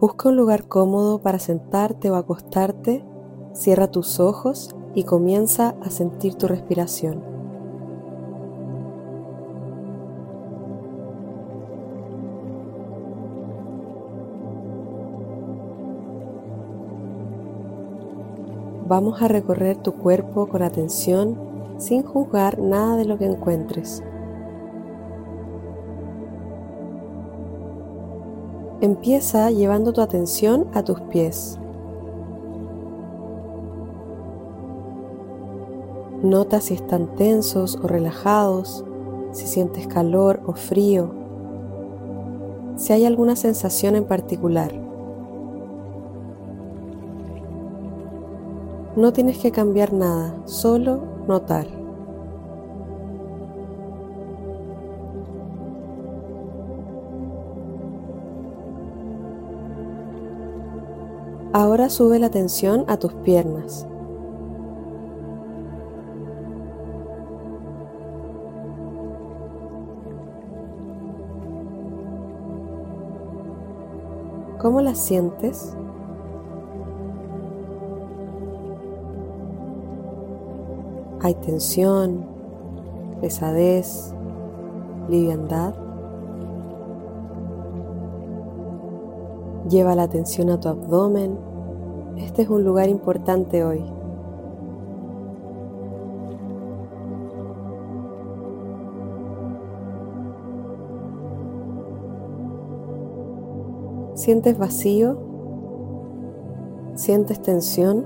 Busca un lugar cómodo para sentarte o acostarte, cierra tus ojos y comienza a sentir tu respiración. Vamos a recorrer tu cuerpo con atención, sin juzgar nada de lo que encuentres. Empieza llevando tu atención a tus pies. Nota si están tensos o relajados, si sientes calor o frío, si hay alguna sensación en particular. No tienes que cambiar nada, solo notar. Ahora sube la atención a tus piernas. ¿Cómo las sientes? ¿Hay tensión, pesadez, liviandad? Lleva la atención a tu abdomen. Este es un lugar importante hoy. ¿Sientes vacío? ¿Sientes tensión?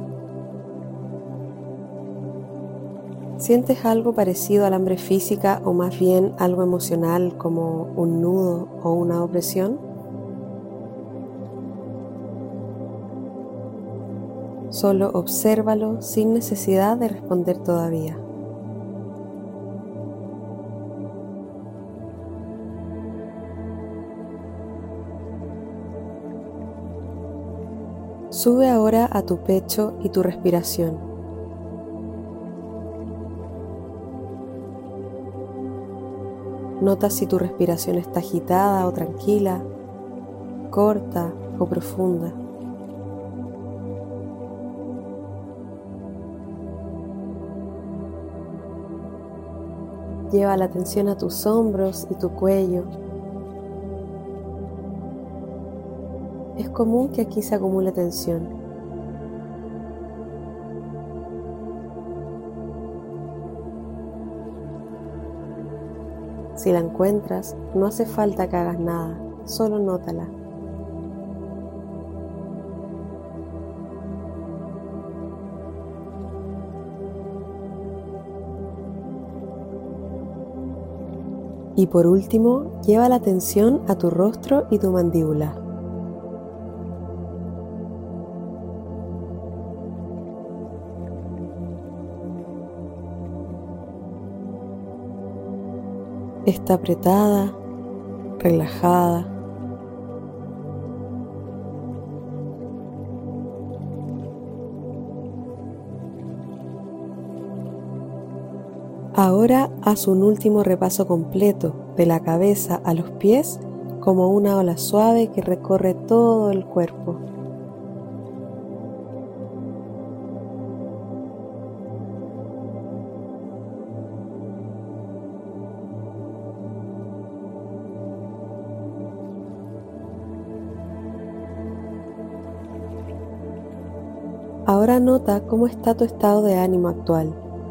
¿Sientes algo parecido al hambre física o más bien algo emocional como un nudo o una opresión? Solo obsérvalo sin necesidad de responder todavía. Sube ahora a tu pecho y tu respiración. Nota si tu respiración está agitada o tranquila, corta o profunda. Lleva la atención a tus hombros y tu cuello. Es común que aquí se acumule tensión. Si la encuentras, no hace falta que hagas nada, solo nótala. Y por último, lleva la atención a tu rostro y tu mandíbula. Está apretada, relajada. Ahora haz un último repaso completo de la cabeza a los pies como una ola suave que recorre todo el cuerpo. Ahora nota cómo está tu estado de ánimo actual.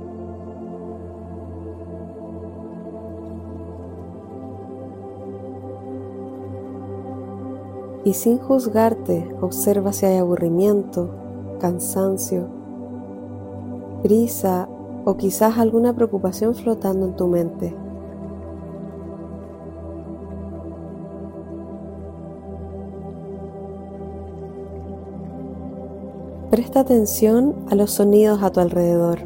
Y sin juzgarte, observa si hay aburrimiento, cansancio, prisa o quizás alguna preocupación flotando en tu mente. Presta atención a los sonidos a tu alrededor.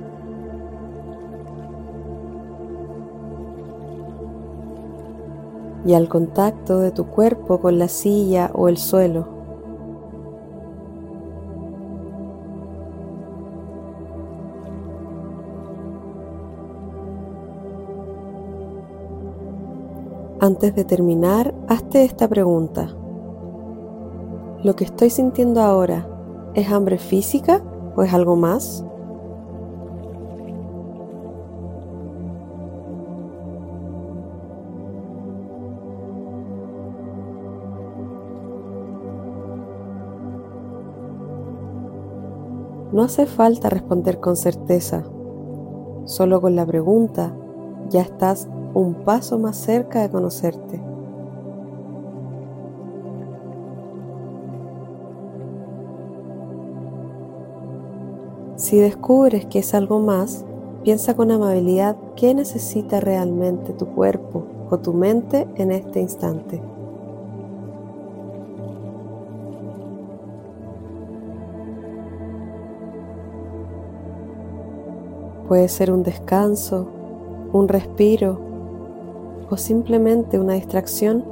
Y al contacto de tu cuerpo con la silla o el suelo. Antes de terminar, hazte esta pregunta. ¿Lo que estoy sintiendo ahora es hambre física o es algo más? No hace falta responder con certeza. Solo con la pregunta ya estás un paso más cerca de conocerte. Si descubres que es algo más, piensa con amabilidad qué necesita realmente tu cuerpo o tu mente en este instante. Puede ser un descanso, un respiro o simplemente una distracción.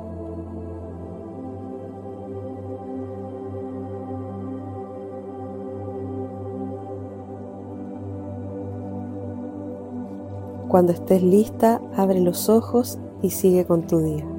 Cuando estés lista, abre los ojos y sigue con tu día.